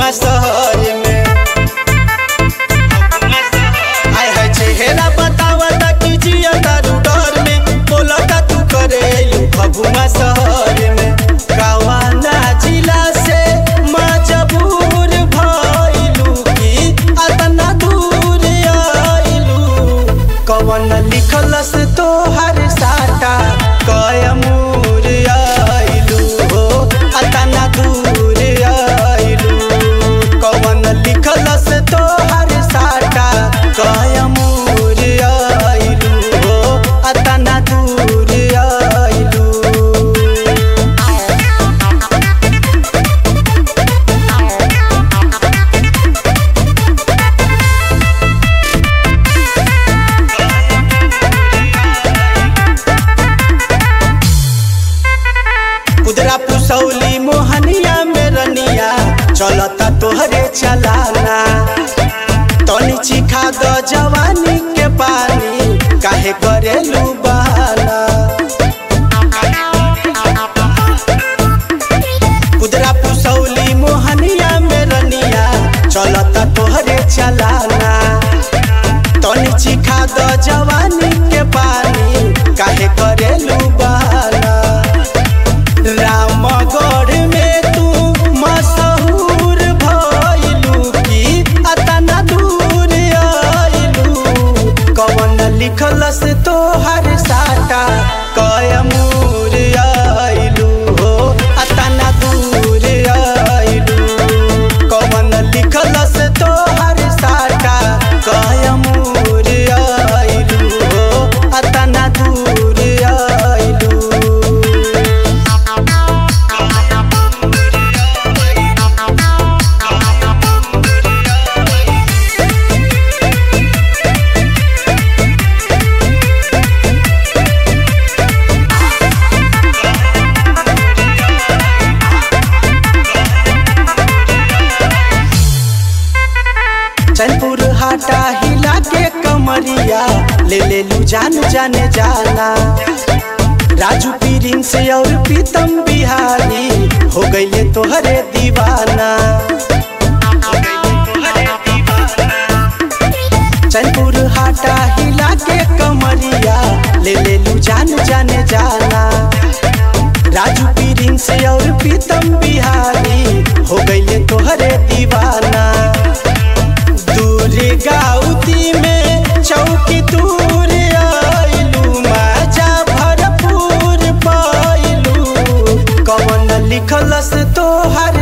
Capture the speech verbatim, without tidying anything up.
फगुआ शहर में। आय है चेहरा बतावता कि जिया तारू डर में, बोलता तू करे फगुआ शहर में। कवाना जिला से मजबूर भइलू कि अतना दूर आइलू, कवन लिखलस तोहर साटा कयमूर आइलू हो, अतना दूर आइलू, कवन लिखलस तोहर साटा कयमूर आइलू हो, अतना दूर आइलू। कुदरा पुसौली मोहनिया में रनिया, चलता तोहरे चलाना। तनी चिखा द जवानी के पानी, काहे करेलू बहाना। कुदरा पुसौली मोहनिया में रनिया, चलता तोहरे चलाना। तनी चिखा द जवानी के पानी, काहे करेलू बहाना। रामगढ़ में तू मशहूर भइलू कि अतना दूर आइलू, कवन लिखलस तोहर साटा कयमूर आइलू हो, अतना दूर आइलू, कवन लिखलस तोहर साटा कयमूर आइलू हो, अतना दूर आइलू। चैनपुर हाटा हिला के कमरिया, ले ले लू जान जाने जाना। राजू पीरिन से और प्रीतम बिहारी, हो गईले तोहरे दीवाना। चैनपुर हाटा हिला के कमरिया, ले ले लू जान जाने जाना। राजू पीरिन से और प्रीतम बिहारी, हो गईले तोहरे दीवाना। गाउती में चौकी दूर आइलू, मजा भरपूर पाइलू, कवन लिखलस तोहर